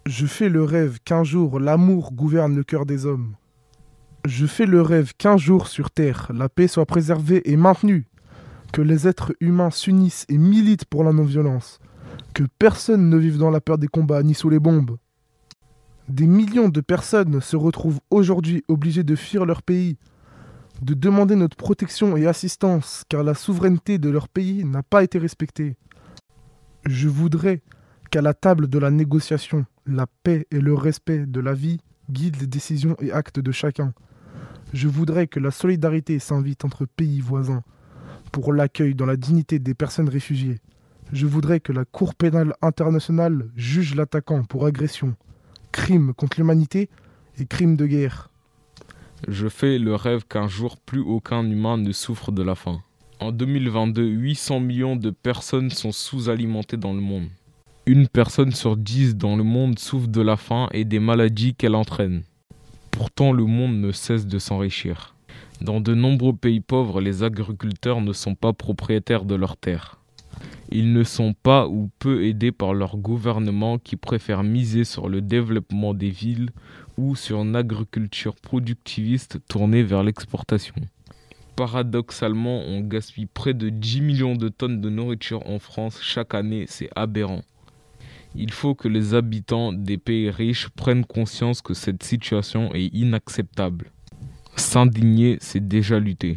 Je fais le rêve qu'un jour l'amour gouverne le cœur des hommes. Je fais le rêve qu'un jour sur Terre la paix soit préservée et maintenue, que les êtres humains s'unissent et militent pour la non-violence, que personne ne vive dans la peur des combats ni sous les bombes. Des millions de personnes se retrouvent aujourd'hui obligées de fuir leur pays, de demander notre protection et assistance car la souveraineté de leur pays n'a pas été respectée. Je voudrais qu'à la table de la négociation, la paix et le respect de la vie guident les décisions et actes de chacun. Je voudrais que la solidarité s'invite entre pays voisins pour l'accueil dans la dignité des personnes réfugiées. Je voudrais que la Cour pénale internationale juge l'attaquant pour agression, crime contre l'humanité et crime de guerre. Je fais le rêve qu'un jour plus aucun humain ne souffre de la faim. En 2022, 800 millions de personnes sont sous-alimentées dans le monde. Une personne sur 10 dans le monde souffre de la faim et des maladies qu'elle entraîne. Pourtant, le monde ne cesse de s'enrichir. Dans de nombreux pays pauvres, les agriculteurs ne sont pas propriétaires de leurs terres. Ils ne sont pas ou peu aidés par leur gouvernement qui préfère miser sur le développement des villes ou sur une agriculture productiviste tournée vers l'exportation. Paradoxalement, on gaspille près de 10 millions de tonnes de nourriture en France chaque année, c'est aberrant. Il faut que les habitants des pays riches prennent conscience que cette situation est inacceptable. S'indigner, c'est déjà lutter.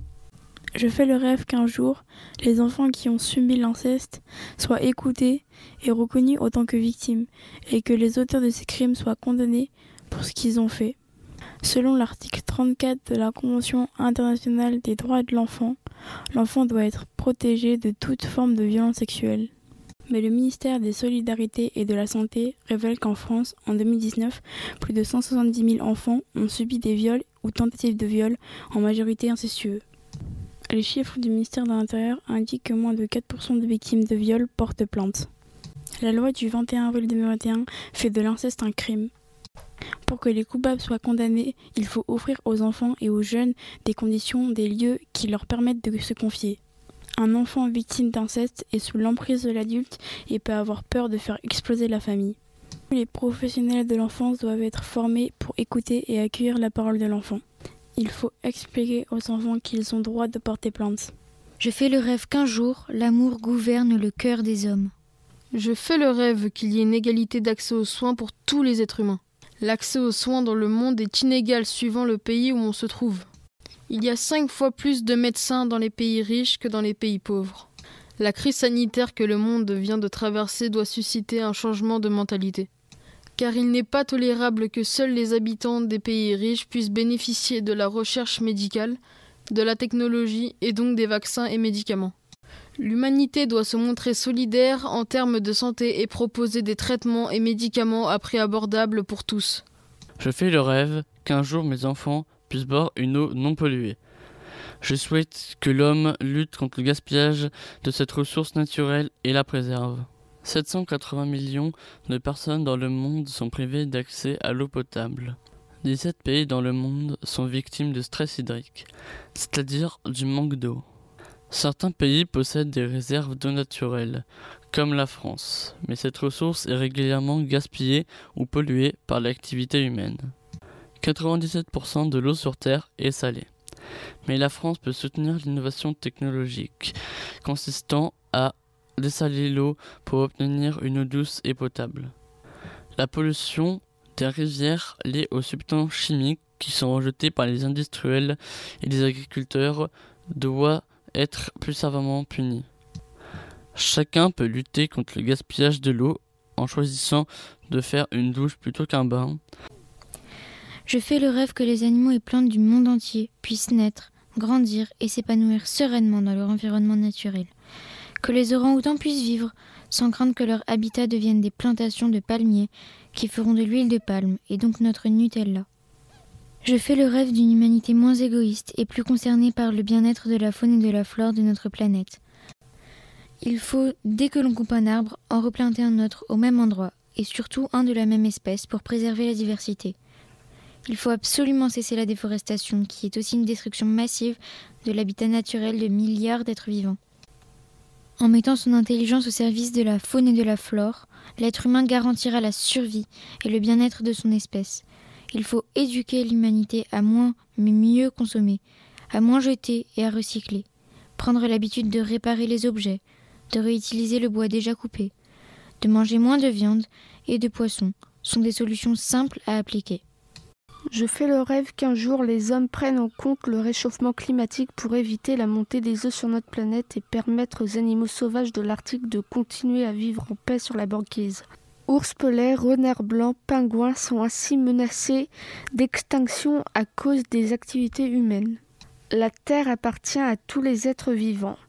Je fais le rêve qu'un jour, les enfants qui ont subi l'inceste soient écoutés et reconnus autant que victimes, et que les auteurs de ces crimes soient condamnés pour ce qu'ils ont fait. Selon l'article 34 de la Convention internationale des droits de l'enfant doit être protégé de toute forme de violence sexuelle. Mais le ministère des Solidarités et de la Santé révèle qu'en France, en 2019, plus de 170 000 enfants ont subi des viols ou tentatives de viol, en majorité incestueux. Les chiffres du ministère de l'Intérieur indiquent que moins de 4% de victimes de viol portent plainte. La loi du 21 avril 2021 fait de l'inceste un crime. Pour que les coupables soient condamnés, il faut offrir aux enfants et aux jeunes des conditions, des lieux qui leur permettent de se confier. Un enfant victime d'inceste est sous l'emprise de l'adulte et peut avoir peur de faire exploser la famille. Les professionnels de l'enfance doivent être formés pour écouter et accueillir la parole de l'enfant. Il faut expliquer aux enfants qu'ils ont droit de porter plainte. Je fais le rêve qu'un jour, l'amour gouverne le cœur des hommes. Je fais le rêve qu'il y ait une égalité d'accès aux soins pour tous les êtres humains. L'accès aux soins dans le monde est inégal suivant le pays où on se trouve. Il y a 5 fois plus de médecins dans les pays riches que dans les pays pauvres. La crise sanitaire que le monde vient de traverser doit susciter un changement de mentalité. Car il n'est pas tolérable que seuls les habitants des pays riches puissent bénéficier de la recherche médicale, de la technologie et donc des vaccins et médicaments. L'humanité doit se montrer solidaire en termes de santé et proposer des traitements et médicaments à prix abordables pour tous. Je fais le rêve qu'un jour mes enfants puissent boire une eau non polluée. Je souhaite que l'homme lutte contre le gaspillage de cette ressource naturelle et la préserve. 780 millions de personnes dans le monde sont privées d'accès à l'eau potable. 17 pays dans le monde sont victimes de stress hydrique, c'est-à-dire du manque d'eau. Certains pays possèdent des réserves d'eau naturelle, comme la France, mais cette ressource est régulièrement gaspillée ou polluée par l'activité humaine. 97% de l'eau sur Terre est salée. Mais la France peut soutenir l'innovation technologique, consistant à dessaler l'eau pour obtenir une eau douce et potable. La pollution des rivières liée aux substances chimiques qui sont rejetées par les industriels et les agriculteurs doit être plus savamment punie. Chacun peut lutter contre le gaspillage de l'eau en choisissant de faire une douche plutôt qu'un bain. Je fais le rêve que les animaux et plantes du monde entier puissent naître, grandir et s'épanouir sereinement dans leur environnement naturel. Que les orang-outans puissent vivre sans craindre que leur habitat devienne des plantations de palmiers qui feront de l'huile de palme et donc notre Nutella. Je fais le rêve d'une humanité moins égoïste et plus concernée par le bien-être de la faune et de la flore de notre planète. Il faut, dès que l'on coupe un arbre, en replanter un autre au même endroit et surtout un de la même espèce pour préserver la diversité. Il faut absolument cesser la déforestation qui est aussi une destruction massive de l'habitat naturel de milliards d'êtres vivants. En mettant son intelligence au service de la faune et de la flore, l'être humain garantira la survie et le bien-être de son espèce. Il faut éduquer l'humanité à moins mais mieux consommer, à moins jeter et à recycler. Prendre l'habitude de réparer les objets, de réutiliser le bois déjà coupé, de manger moins de viande et de poisson sont des solutions simples à appliquer. Je fais le rêve qu'un jour les hommes prennent en compte le réchauffement climatique pour éviter la montée des eaux sur notre planète et permettre aux animaux sauvages de l'Arctique de continuer à vivre en paix sur la banquise. Ours polaires, renards blancs, pingouins sont ainsi menacés d'extinction à cause des activités humaines. La Terre appartient à tous les êtres vivants.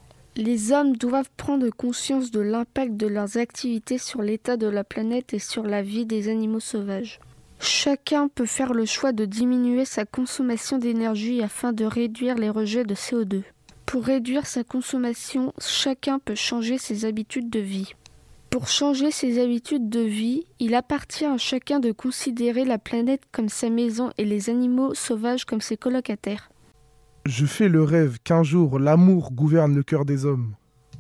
Les hommes doivent prendre conscience de l'impact de leurs activités sur l'état de la planète et sur la vie des animaux sauvages. Chacun peut faire le choix de diminuer sa consommation d'énergie afin de réduire les rejets de CO2. Pour réduire sa consommation, chacun peut changer ses habitudes de vie. Pour changer ses habitudes de vie, il appartient à chacun de considérer la planète comme sa maison et les animaux sauvages comme ses colocataires. Je fais le rêve qu'un jour l'amour gouverne le cœur des hommes.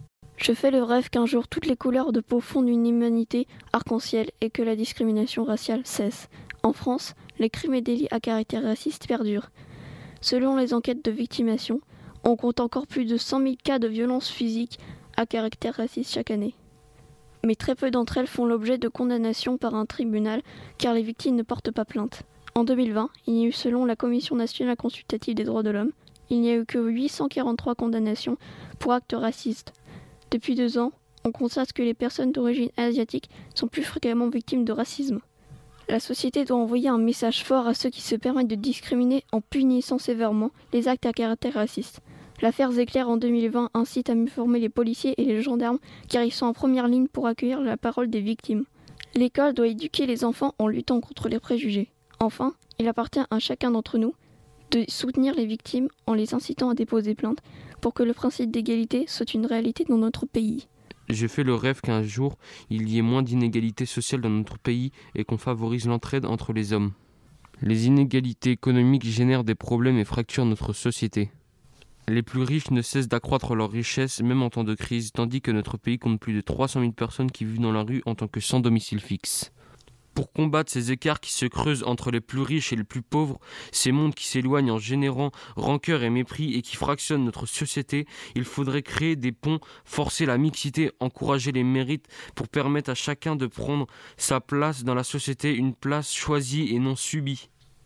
Je fais le rêve qu'un jour toutes les couleurs de peau fondent une humanité arc-en-ciel et que la discrimination raciale cesse. En France, les crimes et délits à caractère raciste perdurent. Selon les enquêtes de victimation, on compte encore plus de 100 000 cas de violences physiques à caractère raciste chaque année. Mais très peu d'entre elles font l'objet de condamnation par un tribunal car les victimes ne portent pas plainte. En 2020, il y a eu, selon la Commission nationale consultative des droits de l'homme, il n'y a eu que 843 condamnations pour actes racistes. Depuis 2 ans, on constate que les personnes d'origine asiatique sont plus fréquemment victimes de racisme. La société doit envoyer un message fort à ceux qui se permettent de discriminer en punissant sévèrement les actes à caractère raciste. L'affaire Zecler en 2020 incite à mieux former les policiers et les gendarmes car ils sont en première ligne pour accueillir la parole des victimes. L'école doit éduquer les enfants en luttant contre les préjugés. Enfin, il appartient à chacun d'entre nous de soutenir les victimes en les incitant à déposer plainte pour que le principe d'égalité soit une réalité dans notre pays. Je fais le rêve qu'un jour, il y ait moins d'inégalités sociales dans notre pays et qu'on favorise l'entraide entre les hommes. Les inégalités économiques génèrent des problèmes et fracturent notre société. Les plus riches ne cessent d'accroître leur richesse, même en temps de crise, tandis que notre pays compte plus de 300 000 personnes qui vivent dans la rue en tant que sans domicile fixe. Pour combattre ces écarts qui se creusent entre les plus riches et les plus pauvres, ces mondes qui s'éloignent en générant rancœur et mépris et qui fractionnent notre société, il faudrait créer des ponts, forcer la mixité, encourager les mérites pour permettre à chacun de prendre sa place dans la société, une place choisie et non subie.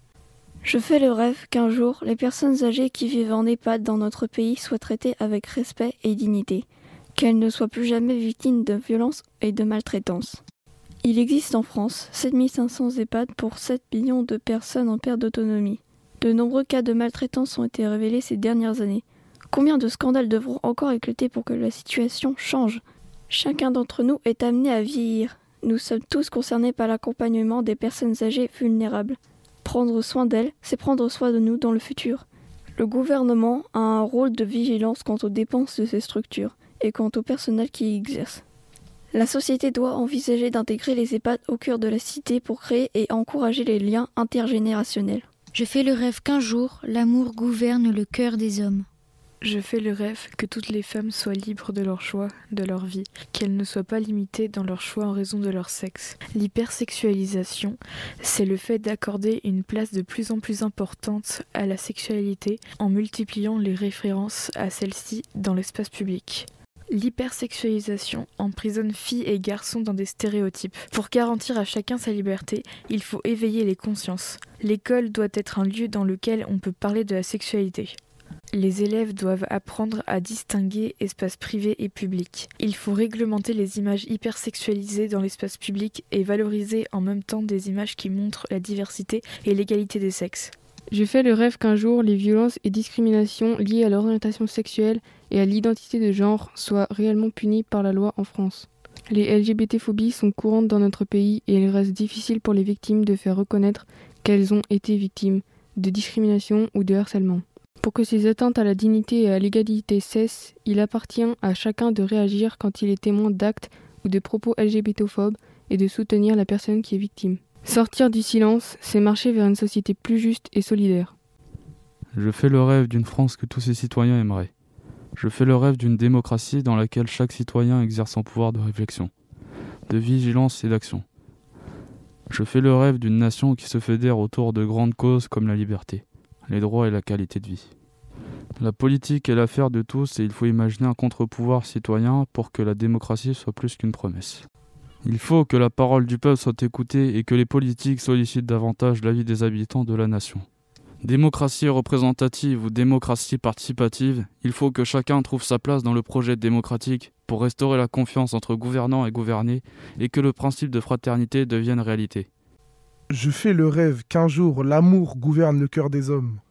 Je fais le rêve qu'un jour, les personnes âgées qui vivent en EHPAD dans notre pays soient traitées avec respect et dignité, qu'elles ne soient plus jamais victimes de violences et de maltraitance. Il existe en France 7500 EHPAD pour 7 millions de personnes en perte d'autonomie. De nombreux cas de maltraitance ont été révélés ces dernières années. Combien de scandales devront encore éclater pour que la situation change ? Chacun d'entre nous est amené à vieillir. Nous sommes tous concernés par l'accompagnement des personnes âgées vulnérables. Prendre soin d'elles, c'est prendre soin de nous dans le futur. Le gouvernement a un rôle de vigilance quant aux dépenses de ces structures et quant au personnel qui y exerce. La société doit envisager d'intégrer les EHPAD au cœur de la cité pour créer et encourager les liens intergénérationnels. Je fais le rêve qu'un jour, l'amour gouverne le cœur des hommes. Je fais le rêve que toutes les femmes soient libres de leur choix, de leur vie, qu'elles ne soient pas limitées dans leur choix en raison de leur sexe. L'hypersexualisation, c'est le fait d'accorder une place de plus en plus importante à la sexualité en multipliant les références à celle-ci dans l'espace public. L'hypersexualisation emprisonne filles et garçons dans des stéréotypes. Pour garantir à chacun sa liberté, il faut éveiller les consciences. L'école doit être un lieu dans lequel on peut parler de la sexualité. Les élèves doivent apprendre à distinguer espace privé et public. Il faut réglementer les images hypersexualisées dans l'espace public et valoriser en même temps des images qui montrent la diversité et l'égalité des sexes. Je fais le rêve qu'un jour, les violences et discriminations liées à l'orientation sexuelle et à l'identité de genre soient réellement punies par la loi en France. Les LGBT-phobies sont courantes dans notre pays et il reste difficile pour les victimes de faire reconnaître qu'elles ont été victimes de discrimination ou de harcèlement. Pour que ces atteintes à la dignité et à l'égalité cessent, il appartient à chacun de réagir quand il est témoin d'actes ou de propos LGBT-phobes et de soutenir la personne qui est victime. Sortir du silence, c'est marcher vers une société plus juste et solidaire. Je fais le rêve d'une France que tous ses citoyens aimeraient. Je fais le rêve d'une démocratie dans laquelle chaque citoyen exerce son pouvoir de réflexion, de vigilance et d'action. Je fais le rêve d'une nation qui se fédère autour de grandes causes comme la liberté, les droits et la qualité de vie. La politique est l'affaire de tous et il faut imaginer un contre-pouvoir citoyen pour que la démocratie soit plus qu'une promesse. Il faut que la parole du peuple soit écoutée et que les politiques sollicitent davantage l'avis des habitants de la nation. Démocratie représentative ou démocratie participative, il faut que chacun trouve sa place dans le projet démocratique pour restaurer la confiance entre gouvernants et gouvernés et que le principe de fraternité devienne réalité. Je fais le rêve qu'un jour l'amour gouverne le cœur des hommes.